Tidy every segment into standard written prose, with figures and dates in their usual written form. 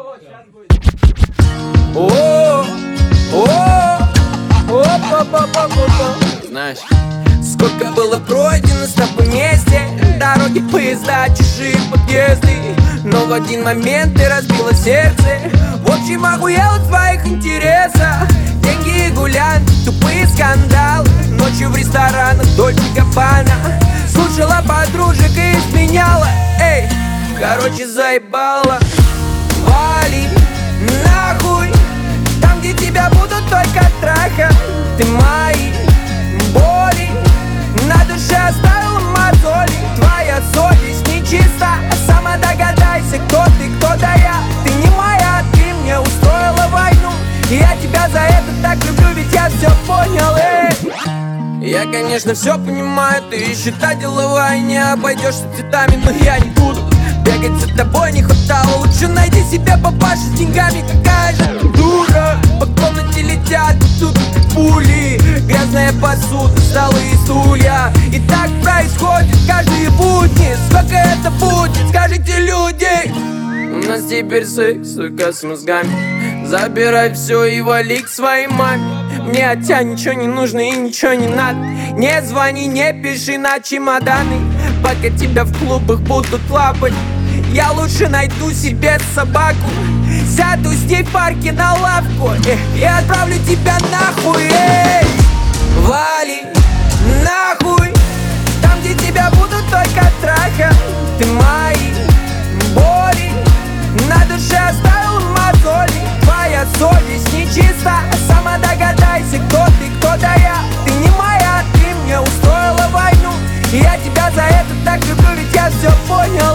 Знаешь, сколько было пройдено с тобой вместе, дороги, поезда, чужие подъезды, но в один момент ты разбила сердце. В общем, охуел от твоих интересов. Деньги и гулянки, тупые скандалы, ночью в ресторанах Дольче Габбана. Слушала подружек и изменяла. Эй, короче, заебала. Вали нахуй, там, где тебя будут только трахать. Ты мои боли на душе оставила мозоли. Твоя совесть нечиста, сама догадайся, кто ты, кто да я. Ты не моя, ты мне устроила войну, и я тебя за это так люблю, ведь я все понял. Я, конечно, все понимаю, ты считай деловая, не обойдешься цветами, но я не буду бегать за тобой, не хватало. Лучше найди себе папашу с деньгами, какая же ты дура. По комнате летят тут как пули, грязная посуда, столы и стулья. И так происходит каждые будни. Сколько это будет, скажите, люди? У нас теперь секс, сука, с мозгами. Забирай все и вали к своей маме. Мне от тебя ничего не нужно и ничего не надо. Не звони, не пиши на чемоданы, пока тебя в клубах будут лапать. Я лучше найду себе собаку, сяду с ней в парке на лавку и отправлю тебя нахуй. Вали нахуй, там, где тебя будут только трахать. Ты мои боли на душе оставил мозоли. Твоя совесть нечиста, сама догадайся, кто ты, кто да я. Ты не моя, ты мне устроила войну, и я тебя за это так люблю, ведь я все понял.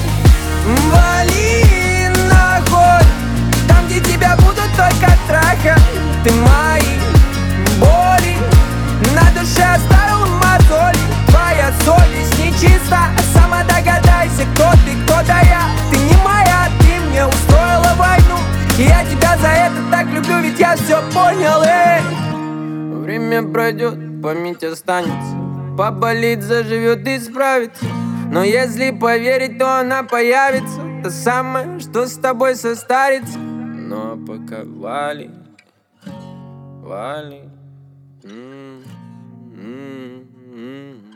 Вали нахуй, там, где тебя будут только трахать. Ты мои боли на душе оставил мозоли. Твоя совесть нечиста, сама догадайся, кто ты, кто да я. Ты не моя, ты мне устроила войну, и я тебя за это так люблю, ведь я все понял. Время пройдет, память останется, поболит, заживет и справится. Но если поверить, то она появится, та самая, что с тобой состарится. Ну а пока вали, вали.